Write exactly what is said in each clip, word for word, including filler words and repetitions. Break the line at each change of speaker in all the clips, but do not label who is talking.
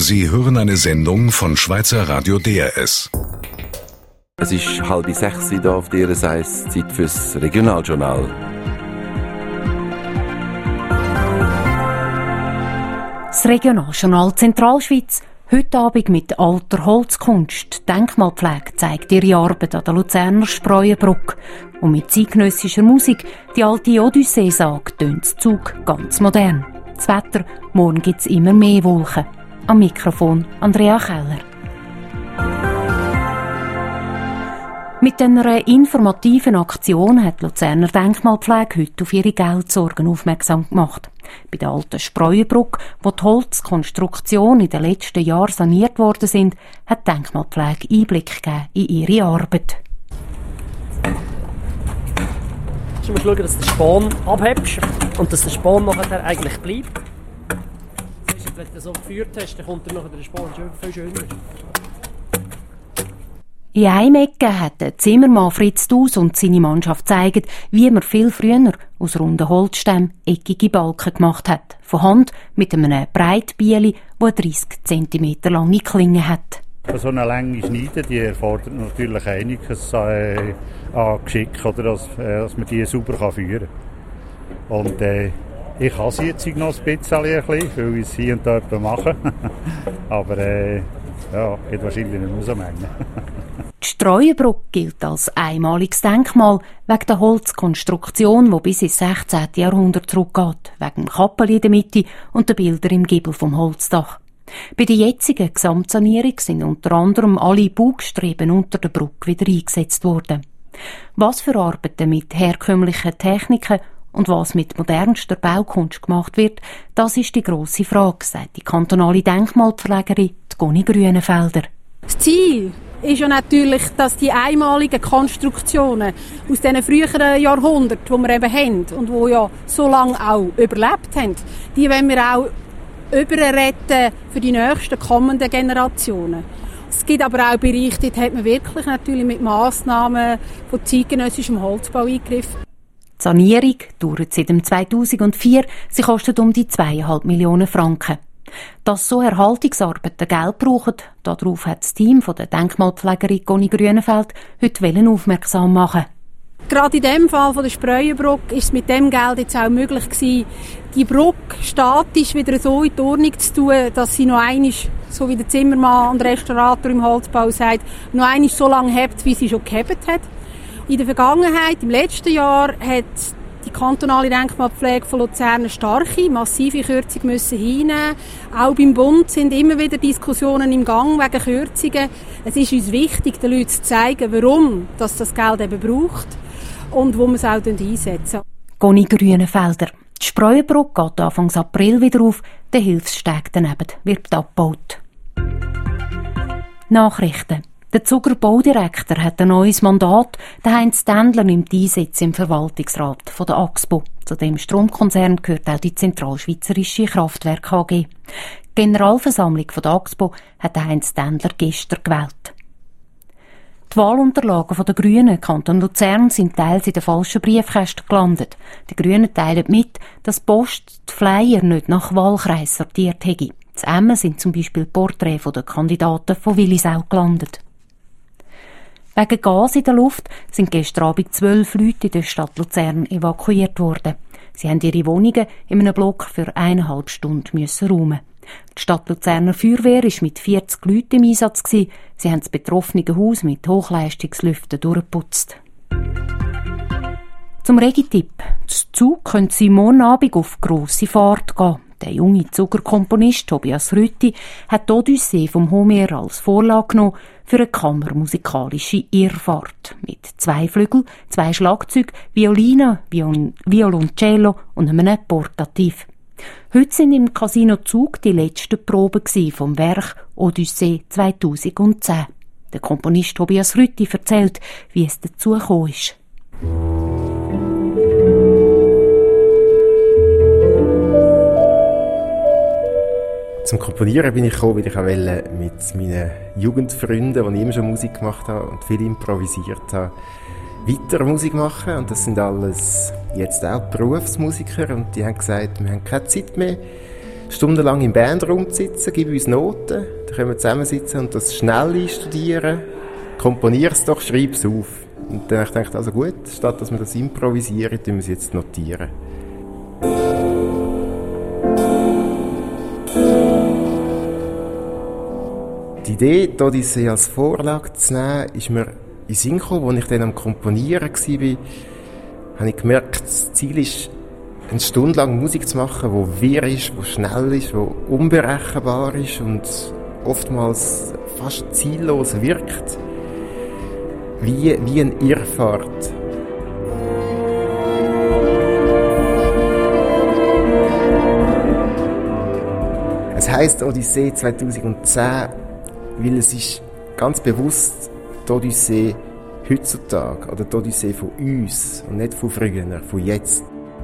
Sie hören eine Sendung von Schweizer Radio D R S.
Es ist halb sechs hier auf D R S eins, Zeit fürs Regionaljournal.
Das Regionaljournal Zentralschweiz. Heute Abend mit alter Holzkunst. Denkmalpflege zeigt ihre Arbeit an der Luzerner Spreuenbrücke. Und mit zeitgenössischer Musik, die alte Odyssee-Sage, tönt das Zug ganz modern. Das Wetter, morgen gibt es immer mehr Wolken. Am Mikrofon Andrea Keller. Mit einer informativen Aktion hat die Luzerner Denkmalpflege heute auf ihre Geldsorgen aufmerksam gemacht. Bei der alten Spreuenbrücke, wo die Holzkonstruktionen in den letzten Jahren saniert worden sind, hat die Denkmalpflege Einblick gegeben in ihre Arbeit.
Du musst schauen, dass du den Span abhebst und dass der Span nachher eigentlich bleibt. Wenn du so geführt hast, dann kommt er nachher der Span viel schöner.
In einem Ecke hat der Zimmermann Fritz Dus und seine Mannschaft gezeigt, wie man viel früher aus runden Holzstämmen eckige Balken gemacht hat. Von Hand mit einem Breitbieli, das eine dreissig Zentimeter lange Klinge hat.
So eine lange Schneide, die erfordert natürlich einiges äh, an Geschick, oder, dass, äh, dass man die sauber führen kann. Und äh, ich kann sie jetzt noch ein bisschen, weil ich es hier und dort mache. Aber äh, ja, geht wahrscheinlich nicht mehr so Menge.
Die Spreuenbrücke gilt als einmaliges Denkmal wegen der Holzkonstruktion, die bis ins sechzehnten Jahrhundert zurückgeht, wegen dem Kappeli in der Mitte und den Bildern im Giebel vom Holzdach. Bei der jetzigen Gesamtsanierung sind unter anderem alle Bugstreben unter der Brücke wieder eingesetzt worden. Was für Arbeiten mit herkömmlichen Techniken und was mit modernster Baukunst gemacht wird, das ist die grosse Frage, sagt die kantonale Denkmalpflegerin Conny Grünenfelder.
Das Ziel ist ja natürlich, dass die einmaligen Konstruktionen aus diesen früheren Jahrhunderten, die wir eben haben und die ja so lange auch überlebt haben, die wollen wir auch überretten für die nächsten kommenden Generationen. Es gibt aber auch Bereiche, dort hat man wirklich natürlich mit Massnahmen von zeitgenössischem Holzbau eingegriffen.
Die Sanierung dauert seit zweitausendvier, sie kostet um die zweieinhalb Millionen Franken. Dass so Erhaltungsarbeiten Geld brauchen, darauf hat das Team von der Denkmalpflegerin Conny Grünenfeld heute aufmerksam machen.
Gerade in dem Fall von der Spreuenbrücke ist es mit dem Geld jetzt auch möglich gewesen, die Brücke statisch wieder so in die Ordnung zu tun, dass sie noch einmal, so wie der Zimmermann und der Restaurator im Holzbau sagt, noch einmal so lange hebt, wie sie schon gehebt hat. In der Vergangenheit, im letzten Jahr, hat die kantonale Denkmalpflege von Luzern eine starke, massive Kürzung müssen hinnehmen. Auch beim Bund sind immer wieder Diskussionen im Gang wegen Kürzungen. Es ist uns wichtig, den Leuten zu zeigen, warum das, das Geld eben braucht und wo man es auch einsetzen.
Conny Grünenfelder. Die Spreuenbrücke geht Anfang April wieder auf, der Hilfssteg daneben wird abgebaut. Nachrichten. Der Zuger Baudirektor hat ein neues Mandat. Der Heinz Ständler nimmt Einsitz im Verwaltungsrat von der Axpo. Zu dem Stromkonzern gehört auch die Zentralschweizerische Kraftwerke A G. Die Generalversammlung von der Axpo hat Heinz Ständler gestern gewählt. Die Wahlunterlagen der Grünen Kanton Luzern sind teils in den falschen Briefkästen gelandet. Die Grünen teilen mit, dass die Post die Flyer nicht nach Wahlkreis sortiert hätte. Zu Emmen sind zum Beispiel Porträts der Kandidaten von Willisau gelandet. Wegen Gas in der Luft sind gestern Abend zwölf Leute in der Stadt Luzern evakuiert worden. Sie haben ihre Wohnungen in einem Block für eineinhalb Stunden müssen räumen. Die Stadt Luzerner Feuerwehr war mit vierzig Leuten im Einsatz. Sie haben das betroffene Haus mit Hochleistungslüften durchgeputzt. Zum Regitipp. Das Zug können Sie morgen Abend auf grosse Fahrt gehen. Der junge Zugerkomponist Tobias Rütti hat die Odyssee vom Homer als Vorlage genommen für eine kammermusikalische Irrfahrt. Mit zwei Flügeln, zwei Schlagzeugen, Violine, Viol- Violoncello und einem Portativ. Heute sind im Casino Zug die letzten Proben vom Werk Odyssee zweitausendzehn. Der Komponist Tobias Rütti erzählt, wie es dazu gekommen ist.
Zum Komponieren bin ich gekommen, weil ich auch mit meinen Jugendfreunden, die ich immer schon Musik gemacht habe und viel improvisiert habe, weiter Musik machen. Und das sind alles jetzt auch Berufsmusiker und die haben gesagt, wir haben keine Zeit mehr stundenlang im Bandraum zu sitzen, gib uns Noten, dann können wir zusammensitzen und das schnell einstudieren. Komponier es doch, schreib es auf. Und dann habe ich gedacht, also gut, statt dass wir das improvisieren, tun wir es jetzt notieren. Die Idee, die Odyssee als Vorlage zu nehmen, ist mir in den Sinn gekommen, als ich dann am Komponieren war, habe ich gemerkt, das Ziel ist, eine Stunde lang Musik zu machen, die wirr ist, die schnell ist, die unberechenbar ist und oftmals fast ziellos wirkt. Wie, wie eine Irrfahrt. Es heisst Odyssee zweitausendzehn, weil es ist ganz bewusst die Odyssee heutzutage oder die Odyssee von uns und nicht von früher, von jetzt.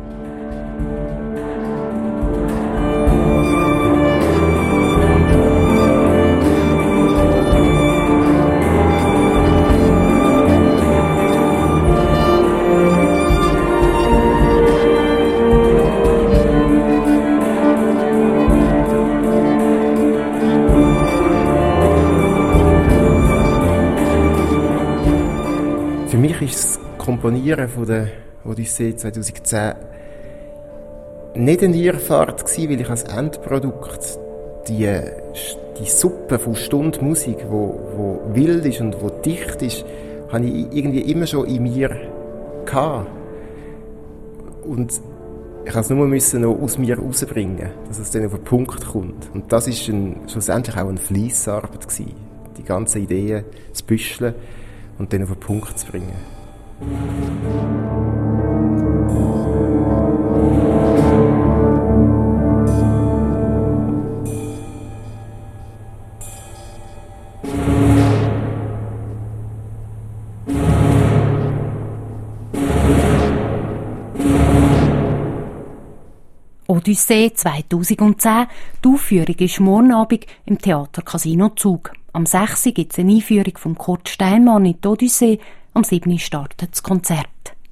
Für mich ist das Komponieren von der Odyssee zweitausendzehn nicht eine Irrfahrt gewesen, weil ich als Endprodukt die, die Suppe von Stunden Musik, wo, wo wild ist und wo dicht ist, habe ich irgendwie immer schon in mir gehabt. Und ich musste es nur müssen noch aus mir rausbringen, dass es dann auf den Punkt kommt. Und das ist ein, schlussendlich auch eine Fleissarbeit gewesen. Die ganzen Ideen zu büscheln und dann auf den Punkt zu bringen.
Odyssee zweitausendzehn. Die Aufführung ist morgen Abend im Theater Casino Zug. Am sechs Uhr gibt es eine Einführung von Kurt Steinmann in die Odyssee. Am sieben Uhr startet das Konzert.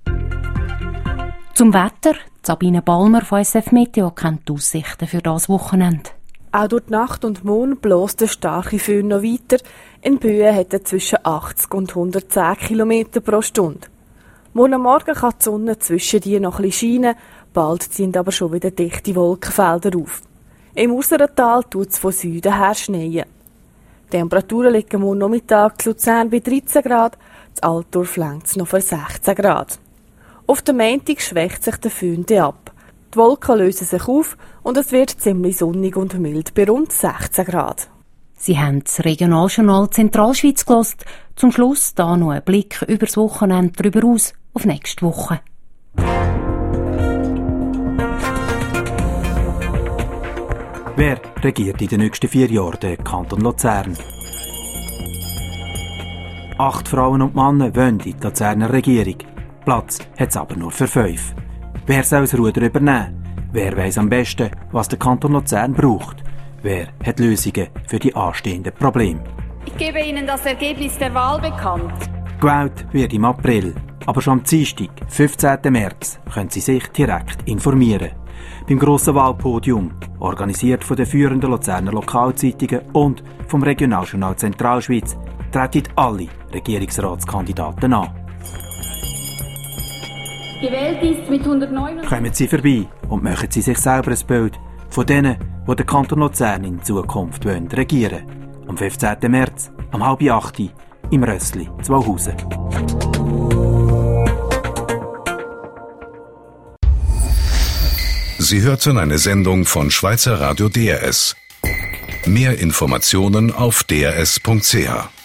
Zum Wetter. Sabine Balmer von S F Meteo kennt die Aussichten für das Wochenende.
Auch durch die Nacht und Mond bläst der starke Föhn noch weiter. In Böen hat er zwischen achtzig und hundertzehn Kilometer pro Stunde. Morgen Morgen kann die Sonne zwischen die noch ein bisschen scheinen, bald ziehen aber schon wieder dichte Wolkenfelder auf. Im Aussertal tut es von Süden her schneien. Die Temperaturen liegen morgen Nachmittag in Luzern bei dreizehn Grad, in Altdorf reicht es noch für sechzehn Grad. Auf der Montag schwächt sich der Föhn ab. Die Wolken lösen sich auf und es wird ziemlich sonnig und mild bei rund sechzehn Grad.
Sie haben das Regionaljournal Zentralschweiz gehört. Zum Schluss da noch ein Blick über das Wochenende darüber aus auf nächste Woche.
Wer regiert in den nächsten vier Jahren den Kanton Luzern? Acht Frauen und Männer wollen in die Luzerner Regierung. Platz hat es aber nur für fünf. Wer soll das Ruder übernehmen? Wer weiss am besten, was der Kanton Luzern braucht? Wer hat Lösungen für die anstehenden Probleme?
Ich gebe Ihnen das Ergebnis der Wahl bekannt.
Gewählt wird im April, aber schon am Dienstag, fünfzehnten März, können Sie sich direkt informieren. Beim grossen Wahlpodium, organisiert von den führenden Luzerner Lokalzeitungen und vom Regionaljournal Zentralschweiz, treten alle Regierungsratskandidaten an.
Gewählt ist mit hundertneun.
Kommen Sie vorbei und machen Sie sich selber ein Bild von denen, die den Kanton Luzern in Zukunft wollen regieren. Am fünfzehnten März, um halb acht im Rössli, Zwauhausen.
Sie hörten eine Sendung von Schweizer Radio D R S. Mehr Informationen auf d r s punkt c h.